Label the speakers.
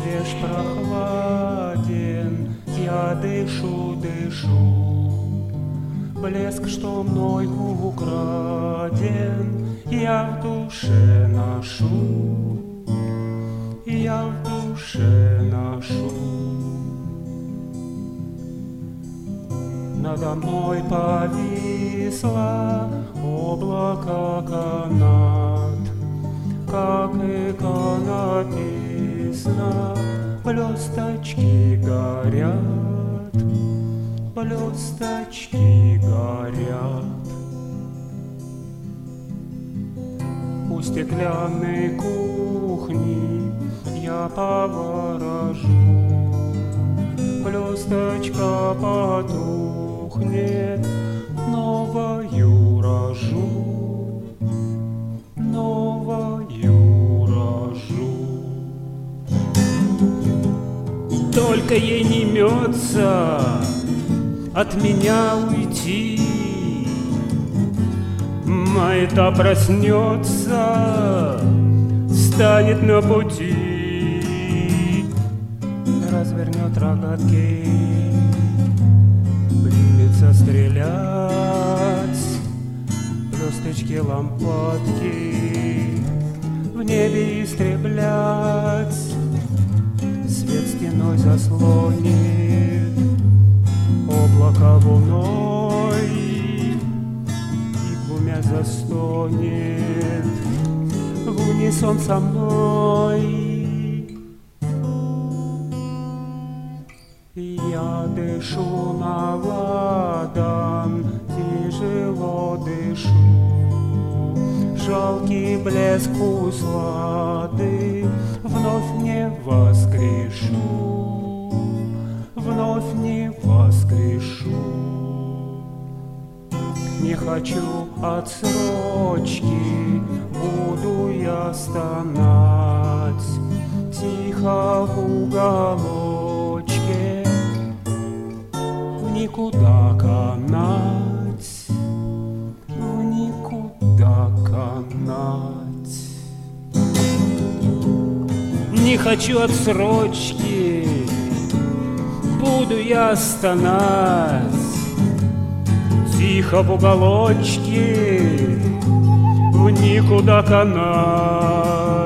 Speaker 1: свеж, прохладен, я дышу, дышу. Блеск, что мной украден, я в душе ношу, я в душе ношу. Надо мной повисло облако канат, как иконописно, блесточки горят, блесточки горят. У стеклянной кухни я поворожу, блесточка потухнет, новою рожу, новою рожу. Только ей не мется от меня уйти, Маята проснется, станет на пути, развернет рогатки, примется стрелять, блесточки лампадки в небе истреблять. Свет стеной заслонит, облако луной, и глумя застонет в унисон со мной. Я дышу на ладан, тяжело дышу, жалкий блеск услады вновь не воскрешу, вновь не воскрешу. Не хочу отсрочки, буду я стонать тихо в уголочке, в никуда канать, в никуда канать. Не хочу отсрочки, буду я стонать тихо в уголочке, в никуда канать.